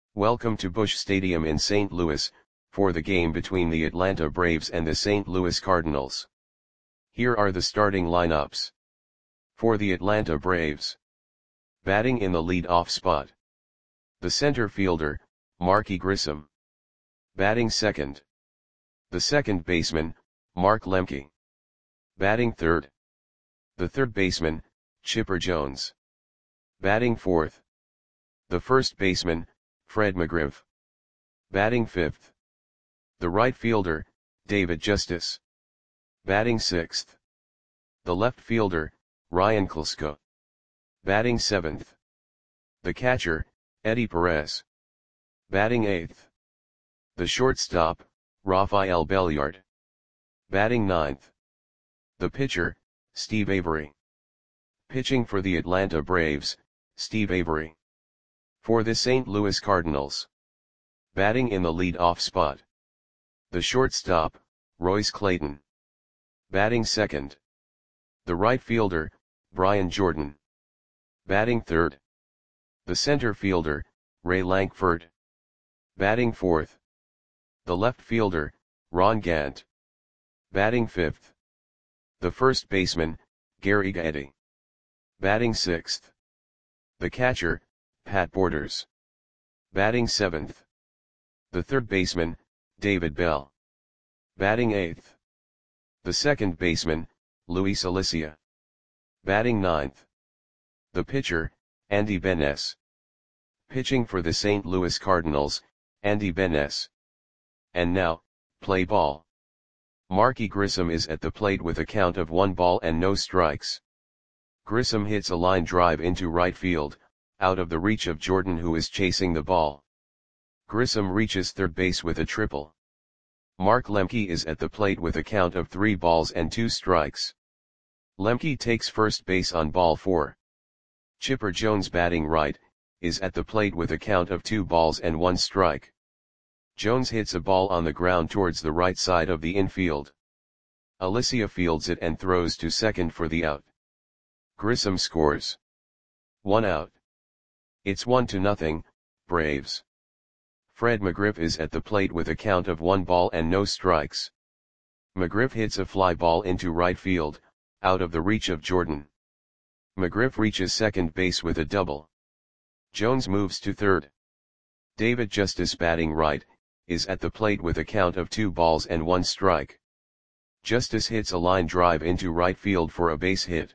Welcome to Busch Stadium in St. Louis, for the game between the Atlanta Braves and the St. Louis Cardinals. Here are the starting lineups. For the Atlanta Braves. Batting in the lead-off spot. The center fielder, Marky Grissom. Batting second. The second baseman, Mark Lemke. Batting third. The third baseman, Chipper Jones. Batting fourth. The first baseman, Fred McGriff. Batting fifth. The right fielder, David Justice. Batting sixth. The left fielder, Ryan Klesko. Batting seventh. The catcher, Eddie Perez. Batting eighth. The shortstop, Rafael Belliard. Batting ninth. The pitcher, Steve Avery. Pitching for the Atlanta Braves, Steve Avery. For the St. Louis Cardinals. Batting in the lead-off spot. The shortstop, Royce Clayton. Batting second. The right fielder, Brian Jordan. Batting third. The center fielder, Ray Lankford. Batting fourth. The left fielder, Ron Gant. Batting fifth. The first baseman, Gary Gaetti. Batting sixth. The catcher, Pat Borders. Batting seventh. The third baseman, David Bell. Batting eighth. The second baseman, Luis Alicia. Batting ninth. The pitcher, Andy Benes. Pitching for the St. Louis Cardinals, Andy Benes. And now, play ball. Marky Grissom is at the plate with a count of 1 ball and no strikes. Grissom hits a line drive into right field, out of the reach of Jordan, who is chasing the ball. Grissom reaches third base with a triple. Mark Lemke is at the plate with a count of 3 balls and 2 strikes. Lemke takes first base on ball 4. Chipper Jones, batting right, is at the plate with a count of 2 balls and 1 strike. Jones hits a ball on the ground towards the right side of the infield. Alicia fields it and throws to second for the out. Grissom scores. 1 out. It's 1-0, Braves. Fred McGriff is at the plate with a count of 1 ball and no strikes. McGriff hits a fly ball into right field, out of the reach of Jordan. McGriff reaches second base with a double. Jones moves to third. David Justice, batting right, is at the plate with a count of 2 balls and 1 strike. Justice hits a line drive into right field for a base hit.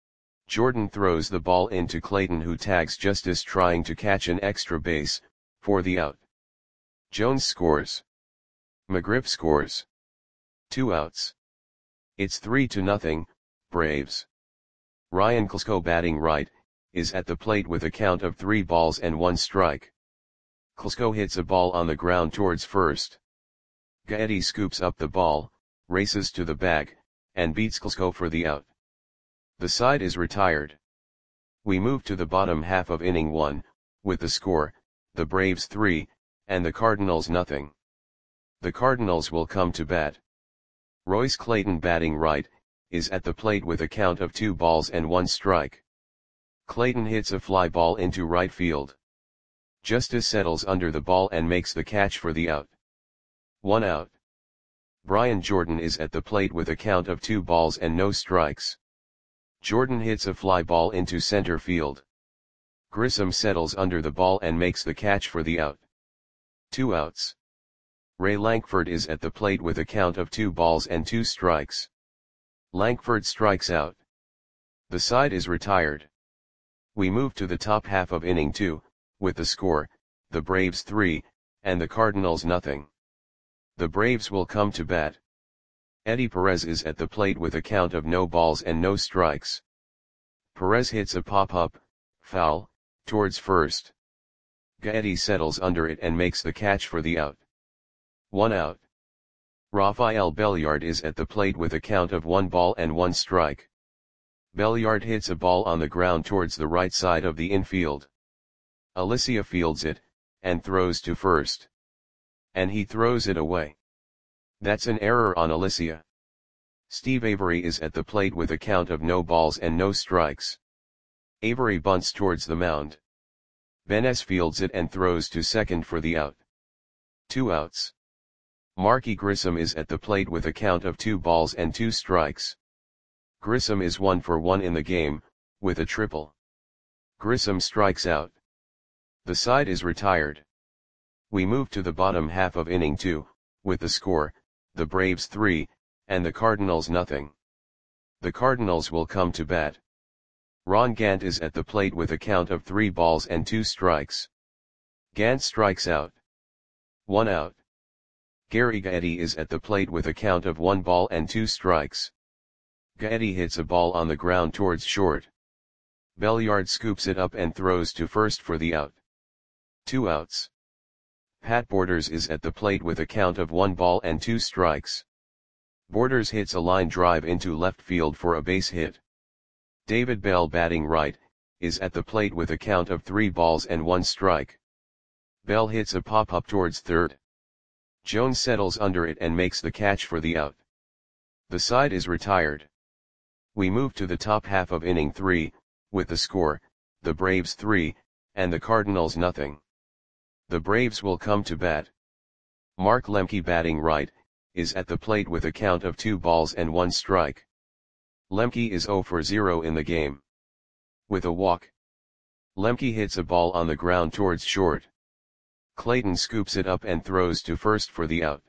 Jordan throws the ball into Clayton, who tags Justice trying to catch an extra base, for the out. Jones scores. McGriff scores. 2 outs. It's 3-0, Braves. Ryan Klesko, batting right, is at the plate with a count of 3 balls and 1 strike. Klesko hits a ball on the ground towards first. Gaetti scoops up the ball, races to the bag, and beats Klesko for the out. The side is retired. We move to the bottom half of inning 1, with the score, the Braves 3, and the Cardinals 0. The Cardinals will come to bat. Royce Clayton, batting right, is at the plate with a count of 2 balls and 1 strike. Clayton hits a fly ball into right field. Justice settles under the ball and makes the catch for the out. 1 out. Brian Jordan is at the plate with a count of 2 balls and no strikes. Jordan hits a fly ball into center field. Grissom settles under the ball and makes the catch for the out. 2 outs. Ray Lankford is at the plate with a count of 2 balls and 2 strikes. Lankford strikes out. The side is retired. We move to the top half of inning 2, with the score, the Braves 3, and the Cardinals 0. The Braves will come to bat. Eddie Perez is at the plate with a count of no balls and no strikes. Perez hits a pop-up, foul, towards first. Gaetti settles under it and makes the catch for the out. 1 out. Rafael Belliard is at the plate with a count of 1 ball and 1 strike. Belliard hits a ball on the ground towards the right side of the infield. Alicia fields it, and throws to first. And he throws it away. That's an error on Alicia. Steve Avery is at the plate with a count of no balls and no strikes. Avery bunts towards the mound. Benes fields it and throws to second for the out. 2 outs. Marky Grissom is at the plate with a count of 2 balls and 2 strikes. Grissom is 1 for 1 in the game, with a triple. Grissom strikes out. The side is retired. We move to the bottom half of inning 2, with the score, the Braves 3, and the Cardinals nothing. The Cardinals will come to bat. Ron Gant is at the plate with a count of 3 balls and 2 strikes. Gant strikes out. 1 out. Gary Gaetti is at the plate with a count of 1 ball and 2 strikes. Gaetti hits a ball on the ground towards short. Belliard scoops it up and throws to first for the out. 2 outs. Pat Borders is at the plate with a count of 1 ball and 2 strikes. Borders hits a line drive into left field for a base hit. David Bell, batting right, is at the plate with a count of 3 balls and 1 strike. Bell hits a pop-up towards third. Jones settles under it and makes the catch for the out. The side is retired. We move to the top half of inning 3, with the score, the Braves 3, and the Cardinals nothing. The Braves will come to bat. Mark Lemke, batting right, is at the plate with a count of 2 balls and 1 strike. Lemke is 0 for 0 in the game. With a walk. Lemke hits a ball on the ground towards short. Clayton scoops it up and throws to first for the out.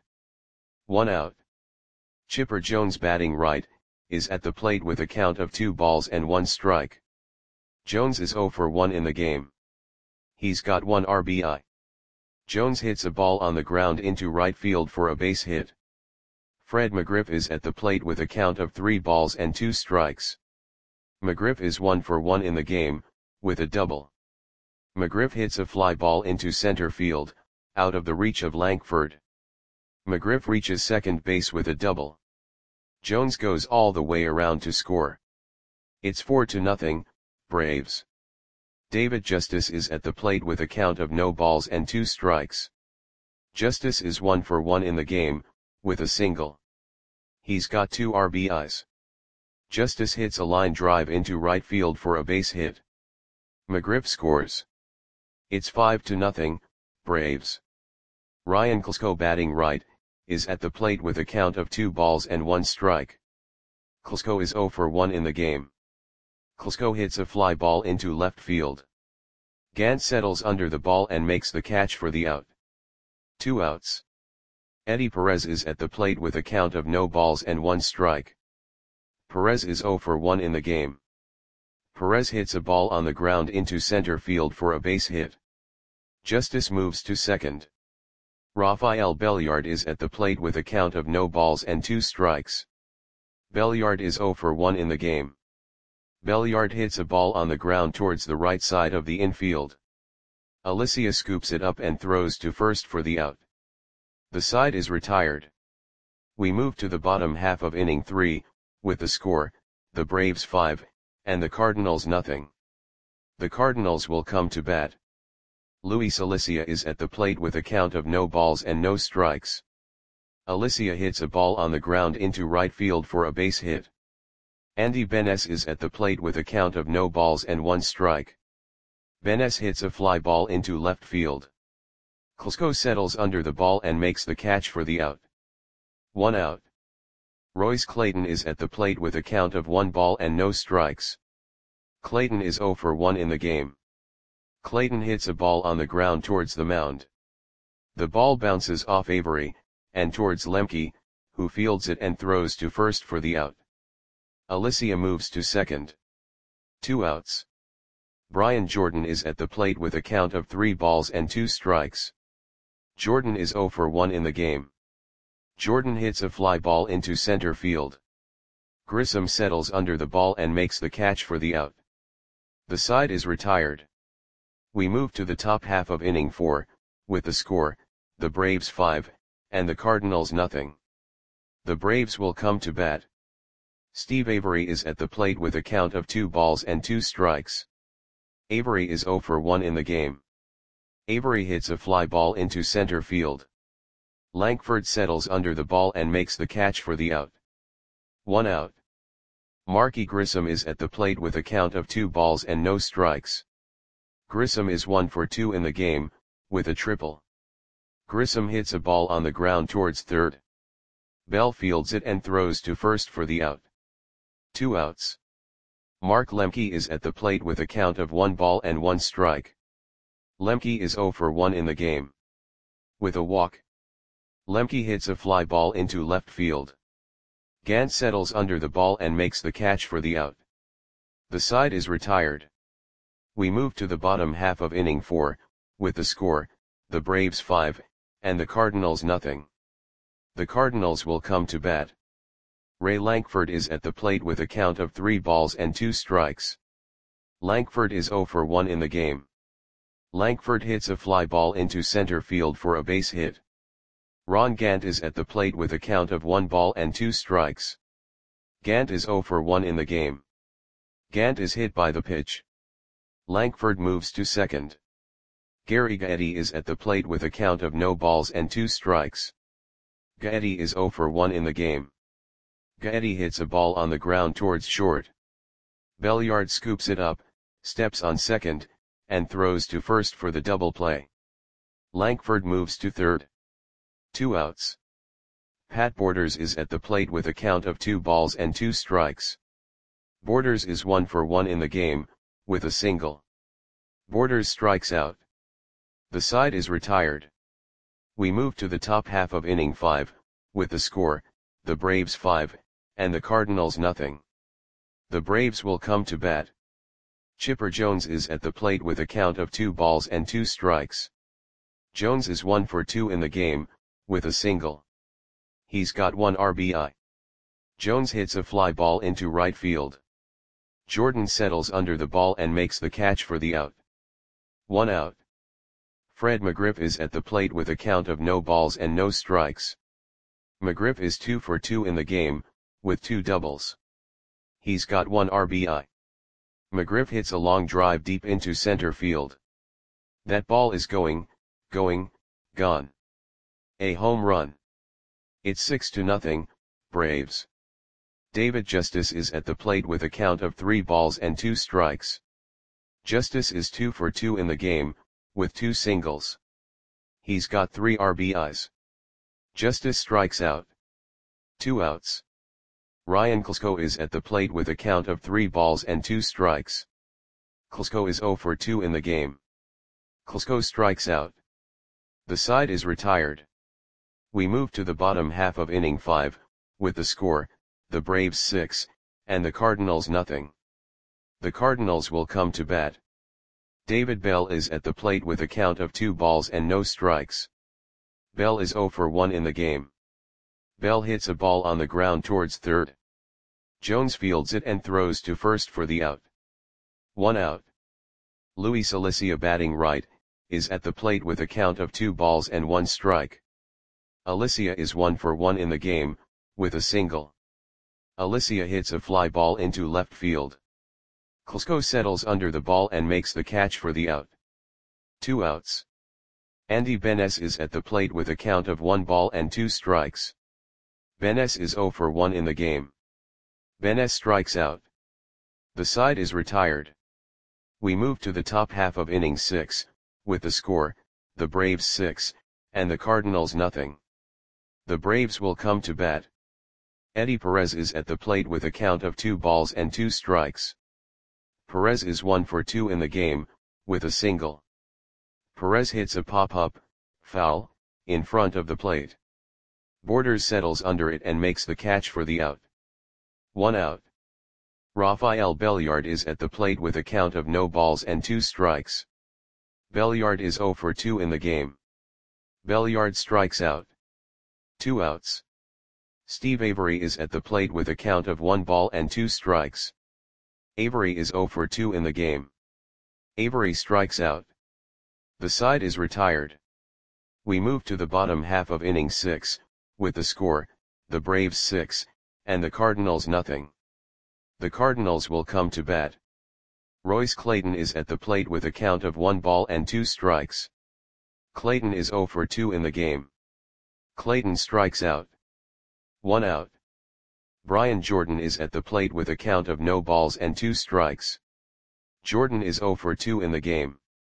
1 out. Chipper Jones, batting right, is at the plate with a count of 2 balls and 1 strike. Jones is 0 for 1 in the game. He's got 1 RBI. Jones hits a ball on the ground into right field for a base hit. Fred McGriff is at the plate with a count of 3 balls and 2 strikes. McGriff is 1 for 1 in the game, with a double. McGriff hits a fly ball into center field, out of the reach of Langford. McGriff reaches second base with a double. Jones goes all the way around to score. It's 4-0, Braves. David Justice is at the plate with a count of no balls and 2 strikes. Justice is 1 for 1 in the game, with a single. He's got 2 RBIs. Justice hits a line drive into right field for a base hit. McGriff scores. It's 5-0, Braves. Ryan Klesko, batting right, is at the plate with a count of 2 balls and 1 strike. Klesko is 0 for 1 in the game. Klesko hits a fly ball into left field. Gant settles under the ball and makes the catch for the out. 2 outs. Eddie Perez is at the plate with a count of no balls and 1 strike. Perez is 0 for 1 in the game. Perez hits a ball on the ground into center field for a base hit. Justice moves to second. Rafael Belliard is at the plate with a count of no balls and 2 strikes. Belliard is 0 for 1 in the game. Belliard hits a ball on the ground towards the right side of the infield. Alicia scoops it up and throws to first for the out. The side is retired. We move to the bottom half of inning 3, with the score, the Braves 5, and the Cardinals nothing. The Cardinals will come to bat. Luis Alicia is at the plate with a count of no balls and no strikes. Alicia hits a ball on the ground into right field for a base hit. Andy Benes is at the plate with a count of no balls and 1 strike. Benes hits a fly ball into left field. Klesko settles under the ball and makes the catch for the out. 1 out. Royce Clayton is at the plate with a count of 1 ball and no strikes. Clayton is 0 for 1 in the game. Clayton hits a ball on the ground towards the mound. The ball bounces off Avery, and towards Lemke, who fields it and throws to first for the out. Alicia moves to second. 2 outs. Brian Jordan is at the plate with a count of 3 balls and 2 strikes. Jordan is 0 for 1 in the game. Jordan hits a fly ball into center field. Grissom settles under the ball and makes the catch for the out. The side is retired. We move to the top half of inning 4, with the score, the Braves 5, and the Cardinals nothing. The Braves will come to bat. Steve Avery is at the plate with a count of 2 balls and 2 strikes. Avery is 0 for 1 in the game. Avery hits a fly ball into center field. Langford settles under the ball and makes the catch for the out. 1 out. Marky Grissom is at the plate with a count of 2 balls and no strikes. Grissom is 1 for 2 in the game, with a triple. Grissom hits a ball on the ground towards third. Bell fields it and throws to first for the out. 2 outs. Mark Lemke is at the plate with a count of 1 ball and 1 strike. Lemke is 0 for 1 in the game. With a walk, Lemke hits a fly ball into left field. Gant settles under the ball and makes the catch for the out. The side is retired. We move to the bottom half of inning 4, with the score, the Braves 5, and the Cardinals nothing. The Cardinals will come to bat. Ray Lankford is at the plate with a count of 3 balls and 2 strikes. Lankford is 0 for 1 in the game. Lankford hits a fly ball into center field for a base hit. Ron Gant is at the plate with a count of 1 ball and 2 strikes. Gant is 0 for 1 in the game. Gant is hit by the pitch. Lankford moves to second. Gary Gaetti is at the plate with a count of no balls and 2 strikes. Gaetti is 0 for 1 in the game. Gaetti hits a ball on the ground towards short. Belliard scoops it up, steps on second, and throws to first for the double play. Lankford moves to third. 2 outs. Pat Borders is at the plate with a count of 2 balls and 2 strikes. Borders is 1 for 1 in the game, with a single. Borders strikes out. The side is retired. We move to the top half of inning 5, with the score, the Braves 5, and the Cardinals nothing. The Braves will come to bat. Chipper Jones is at the plate with a count of 2 balls and 2 strikes. Jones is 1 for 2 in the game, with a single. He's got 1 RBI. Jones hits a fly ball into right field. Jordan settles under the ball and makes the catch for the out. 1 out. Fred McGriff is at the plate with a count of no balls and no strikes. McGriff is 2 for 2 in the game, with 2 doubles. He's got 1 RBI. McGriff hits a long drive deep into center field. That ball is gone. A home run. It's 6-0, Braves. David Justice is at the plate with a count of 3 balls and 2 strikes. Justice is 2 for 2 in the game, with 2 singles. He's got 3 RBIs. Justice strikes out. 2 outs. Ryan Klesko is at the plate with a count of 3 balls and 2 strikes. Klesko is 0 for 2 in the game. Klesko strikes out. The side is retired. We move to the bottom half of inning 5, with the score, the Braves 6, and the Cardinals nothing. The Cardinals will come to bat. David Bell is at the plate with a count of 2 balls and no strikes. Bell is 0 for 1 in the game. Bell hits a ball on the ground towards third. Jones fields it and throws to first for the out. 1 out. Luis Alicia, batting right, is at the plate with a count of 2 balls and 1 strike. Alicia is 1 for 1 in the game, with a single. Alicia hits a fly ball into left field. Klesko settles under the ball and makes the catch for the out. 2 outs. Andy Benes is at the plate with a count of 1 ball and 2 strikes. Benes is 0 for 1 in the game. Benes strikes out. The side is retired. We move to the top half of inning 6, with the score, the Braves 6, and the Cardinals nothing. The Braves will come to bat. Eddie Perez is at the plate with a count of 2 balls and 2 strikes. Perez is 1 for 2 in the game, with a single. Perez hits a pop-up, foul, in front of the plate. Borders settles under it and makes the catch for the out. 1 out. Rafael Belliard is at the plate with a count of no balls and 2 strikes. Belliard is 0 for 2 in the game. Belliard strikes out. 2 outs. Steve Avery is at the plate with a count of 1 ball and 2 strikes. Avery is 0 for 2 in the game. Avery strikes out. The side is retired. We move to the bottom half of inning 6, with the score, the Braves 6, and the Cardinals nothing. The Cardinals will come to bat. Royce Clayton is at the plate with a count of 1 ball and 2 strikes. Clayton is 0 for 2 in the game. Clayton strikes out. 1 out. Brian Jordan is at the plate with a count of no balls and 2 strikes. Jordan is 0 for 2 in the game.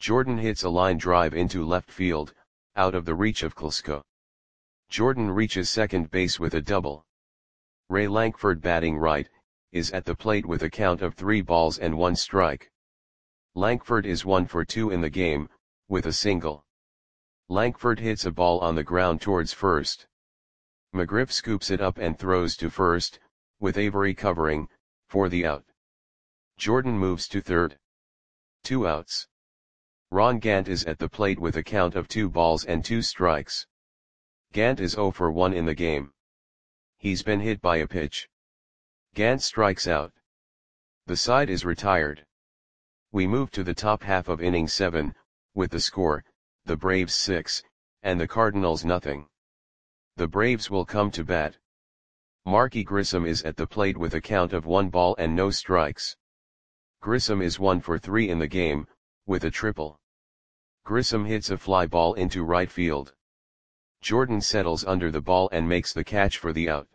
Jordan hits a line drive into left field, out of the reach of Klesko. Jordan reaches second base with a double. Ray Lankford, batting right, is at the plate with a count of 3 balls and 1 strike. Lankford is 1 for 2 in the game, with a single. Lankford hits a ball on the ground towards first. McGriff scoops it up and throws to first, with Avery covering, for the out. Jordan moves to third. 2 outs. Ron Gant is at the plate with a count of 2 balls and 2 strikes. Gant is 0 for 1 in the game. He's been hit by a pitch. Gant strikes out. The side is retired. We move to the top half of inning 7, with the score, the Braves 6, and the Cardinals nothing. The Braves will come to bat. Marky Grissom is at the plate with a count of 1 ball and no strikes. Grissom is 1 for 3 in the game, with a triple. Grissom hits a fly ball into right field. Jordan settles under the ball and makes the catch for the out.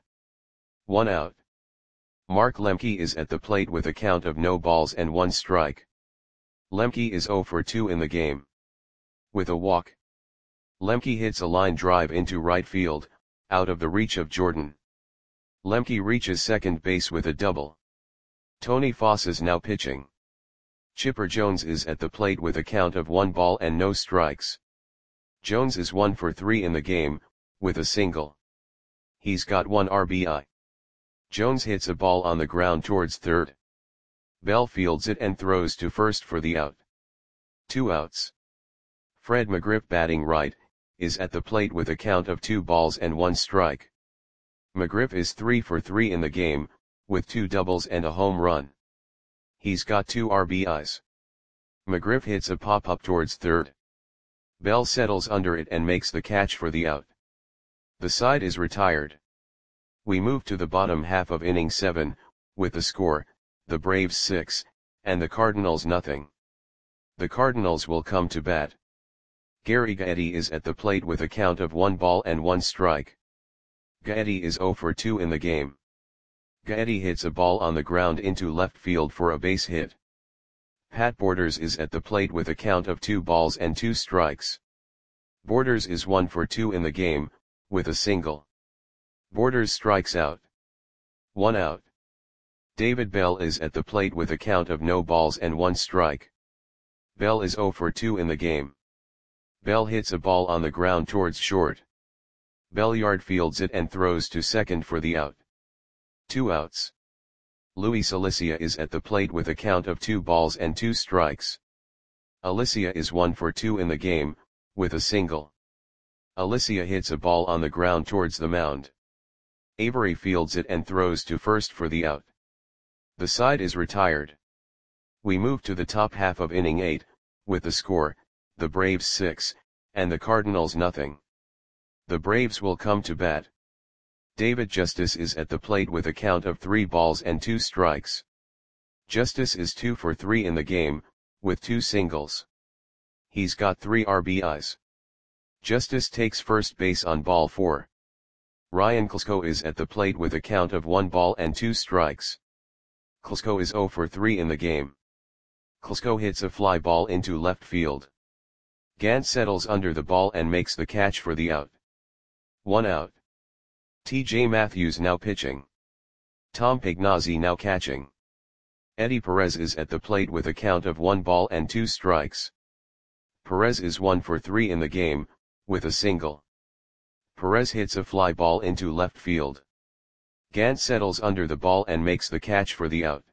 1 out. Mark Lemke is at the plate with a count of no balls and 1 strike. Lemke is 0 for 2 in the game. With a walk. Lemke hits a line drive into right field, out of the reach of Jordan. Lemke reaches second base with a double. Tony Foss is now pitching. Chipper Jones is at the plate with a count of 1 ball and no strikes. Jones is 1 for 3 in the game, with a single. He's got 1 RBI. Jones hits a ball on the ground towards third. Bell fields it and throws to first for the out. 2 outs. Fred McGriff, batting right, is at the plate with a count of 2 balls and 1 strike. McGriff is 3 for 3 in the game, with 2 doubles and a home run. He's got 2 RBIs. McGriff hits a pop-up towards third. Bell settles under it and makes the catch for the out. The side is retired. We move to the bottom half of inning 7, with the score, the Braves 6, and the Cardinals nothing. The Cardinals will come to bat. Gary Gaetti is at the plate with a count of 1 ball and 1 strike. Gaetti is 0 for 2 in the game. Gaetti hits a ball on the ground into left field for a base hit. Pat Borders is at the plate with a count of 2 balls and 2 strikes. Borders is 1 for 2 in the game, with a single. Borders strikes out. 1 out. David Bell is at the plate with a count of no balls and 1 strike. Bell is 0 for 2 in the game. Bell hits a ball on the ground towards short. Belliard fields it and throws to second for the out. 2 outs. Luis Alicia is at the plate with a count of 2 balls and 2 strikes. Alicia is 1 for 2 in the game, with a single. Alicia hits a ball on the ground towards the mound. Avery fields it and throws to first for the out. The side is retired. We move to the top half of inning 8, with the score, the Braves 6, and the Cardinals nothing. The Braves will come to bat. David Justice is at the plate with a count of 3 balls and 2 strikes. Justice is 2 for 3 in the game, with 2 singles. He's got 3 RBIs. Justice takes first base on ball 4. Ryan Klesko is at the plate with a count of 1 ball and 2 strikes. Klesko is 0 for 3 in the game. Klesko hits a fly ball into left field. Gant settles under the ball and makes the catch for the out. 1 out. T.J. Matthews now pitching. Tom Pagnozzi now catching. Eddie Perez is at the plate with a count of 1 ball and 2 strikes. Perez is 1 for 3 in the game, with a single. Perez hits a fly ball into left field. Gant settles under the ball and makes the catch for the out.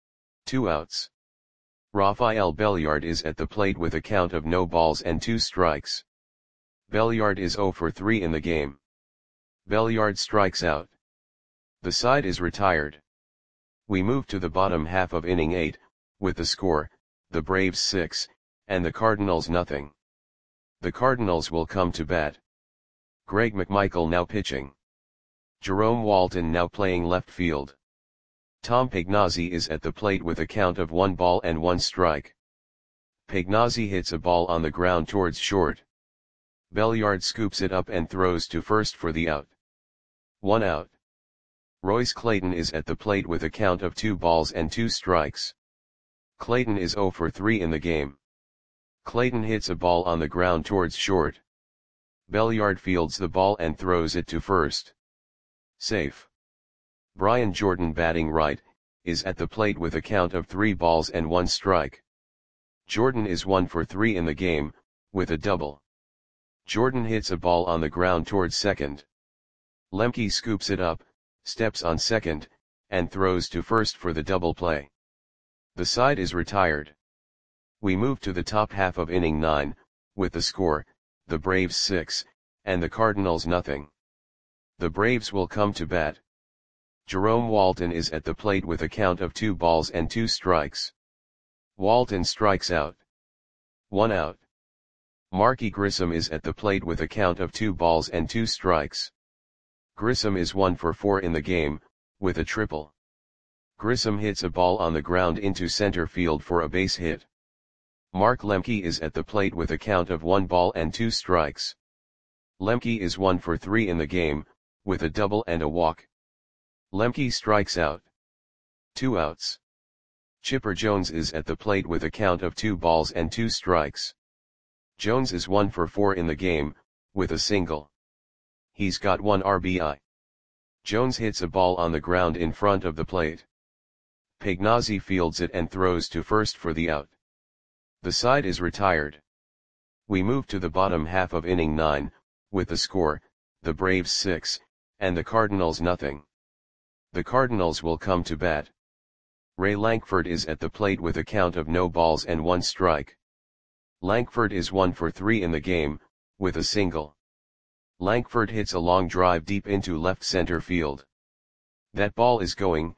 2 outs. Rafael Belliard is at the plate with a count of no balls and 2 strikes. Belliard is 0 for 3 in the game. Belliard strikes out. The side is retired. We move to the bottom half of inning 8, with the score, the Braves 6, and the Cardinals nothing. The Cardinals will come to bat. Greg McMichael now pitching. Jerome Walton now playing left field. Tom Pagnozzi is at the plate with a count of 1 ball and 1 strike. Pagnozzi hits a ball on the ground towards short. Belliard scoops it up and throws to first for the out. 1 out. Royce Clayton is at the plate with a count of 2 balls and 2 strikes. Clayton is 0 for 3 in the game. Clayton hits a ball on the ground towards short. Belliard fields the ball and throws it to first. Safe. Brian Jordan, batting right, is at the plate with a count of 3 balls and 1 strike. Jordan is 1 for 3 in the game, with a double. Jordan hits a ball on the ground towards second. Lemke scoops it up, steps on second, and throws to first for the double play. The side is retired. We move to the top half of inning 9, with the score, the Braves 6, and the Cardinals nothing. The Braves will come to bat. Jerome Walton is at the plate with a count of 2 balls and 2 strikes. Walton strikes out. 1 out. Marky Grissom is at the plate with a count of 2 balls and 2 strikes. Grissom is 1 for 4 in the game, with a triple. Grissom hits a ball on the ground into center field for a base hit. Mark Lemke is at the plate with a count of 1 ball and 2 strikes. Lemke is 1 for 3 in the game, with a double and a walk. Lemke strikes out. 2 outs. Chipper Jones is at the plate with a count of 2 balls and 2 strikes. Jones is 1 for 4 in the game, with a single. He's got 1 RBI. Jones hits a ball on the ground in front of the plate. Pagnozzi fields it and throws to first for the out. The side is retired. We move to the bottom half of inning 9, with the score, the Braves 6, and the Cardinals nothing. The Cardinals will come to bat. Ray Lankford is at the plate with a count of no balls and 1 strike. Lankford is 1 for 3 in the game, with a single. Lankford hits a long drive deep into left center field. That ball is gone.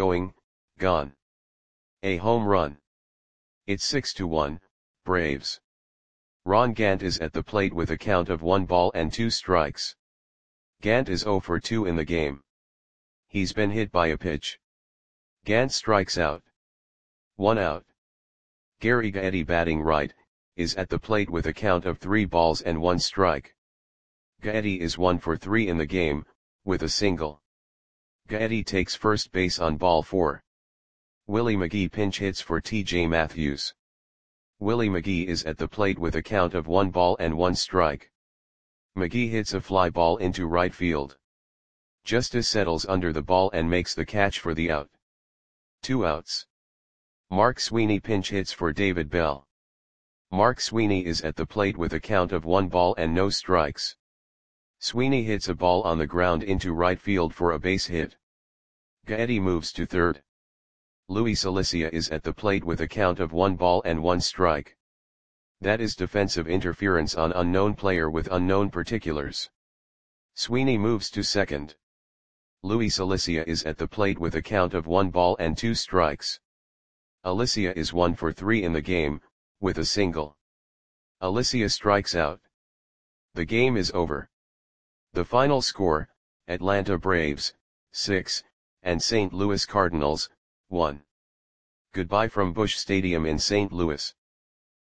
A home run. It's 6-1, Braves. Ron Gant is at the plate with a count of 1 ball and 2 strikes. Gant is 0 for 2 in the game. He's been hit by a pitch. Gant strikes out. 1 out. Gary Gaetti, batting right, is at the plate with a count of 3 balls and 1 strike. Gaetti is 1 for 3 in the game, with a single. Gaetti takes first base on ball 4. Willie McGee pinch hits for T.J. Matthews. Willie McGee is at the plate with a count of 1 ball and 1 strike. McGee hits a fly ball into right field. Justice settles under the ball and makes the catch for the out. 2 outs. Mark Sweeney pinch hits for David Bell. Mark Sweeney is at the plate with a count of 1 ball and no strikes. Sweeney hits a ball on the ground into right field for a base hit. Gaetti moves to third. Luis Alicia is at the plate with a count of 1 ball and 1 strike. That is defensive interference on unknown player with unknown particulars. Sweeney moves to second. Luis Alicia is at the plate with a count of 1 ball and 2 strikes. Alicia is 1 for 3 in the game, with a single. Alicia strikes out. The game is over. The final score, Atlanta Braves, 6, and St. Louis Cardinals, 1. Goodbye from Busch Stadium in St. Louis.